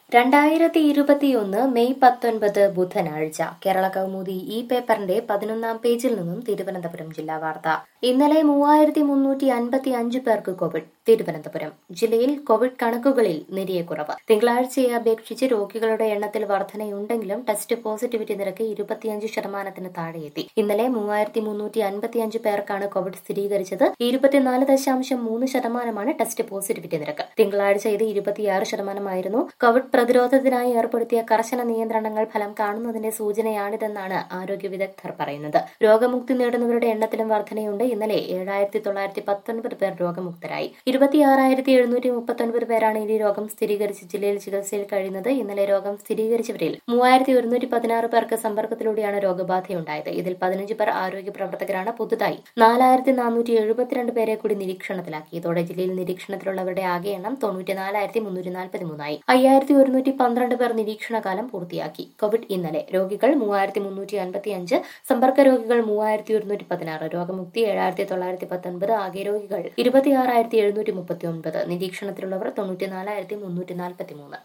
2021 May 19 ബുധനാഴ്ച കേരള കൗമുദി ഈ പേപ്പറിന്റെ 11-ാം പേജിൽ നിന്നും തിരുവനന്തപുരം ജില്ലാ വാർത്ത. ഇന്നലെ 3355 പേർക്ക് കോവിഡ്. തിരുവനന്തപുരം ജില്ലയിൽ കോവിഡ് കണക്കുകളിൽ നേരിയ കുറവ്. തിങ്കളാഴ്ചയെ അപേക്ഷിച്ച് രോഗികളുടെ എണ്ണത്തിൽ വർധനയുണ്ടെങ്കിലും ടെസ്റ്റ് പോസിറ്റിവിറ്റി നിരക്ക് 25% താഴെയെത്തി. ഇന്നലെ 3355 പേർക്കാണ് കോവിഡ് സ്ഥിരീകരിച്ചത്. 24.3% ടെസ്റ്റ് പോസിറ്റിവിറ്റി നിരക്ക്. തിങ്കളാഴ്ച ഇത് 26% കോവിഡ് പ്രതിരോധത്തിനായി ഏർപ്പെടുത്തിയ കർശന നിയന്ത്രണങ്ങൾ ഫലം കാണുന്നതിന്റെ സൂചനയാണിതെന്നാണ് ആരോഗ്യ വിദഗ്ധർ പറയുന്നത്. രോഗമുക്തി നേടുന്നവരുടെ എണ്ണത്തിലും വർധനയുണ്ട്. ഇന്നലെ 7919 പേർ രോഗമുക്തരായി. 26,739 പേരാണ് ഇനി രോഗം സ്ഥിരീകരിച്ച് ജില്ലയിൽ ചികിത്സയിൽ കഴിയുന്നത്. ഇന്നലെ രോഗം സ്ഥിരീകരിച്ചവരിൽ 3116 പേർക്ക് സമ്പർക്കത്തിലൂടെയാണ് രോഗബാധയുണ്ടായത്. ഇതിൽ 15 പേർ ആരോഗ്യ പ്രവർത്തകരാണ്. പുതുതായി 4472 പേരെ കൂടി നിരീക്ഷണത്തിലാക്കി. ഇതോടെ ജില്ലയിൽ നിരീക്ഷണത്തിലുള്ളവരുടെ ആകെ എണ്ണം 94,343 ആയി. 5112 പേർ നിരീക്ഷണകാലം പൂർത്തിയാക്കി. കോവിഡ് ഇന്നലെ രോഗികൾ 3355, സമ്പർക്ക രോഗികൾ 3116, രോഗമുക്തി 7919, ആകെ രോഗികൾ 26,739, നിരീക്ഷണത്തിലുള്ളവർ 94,343.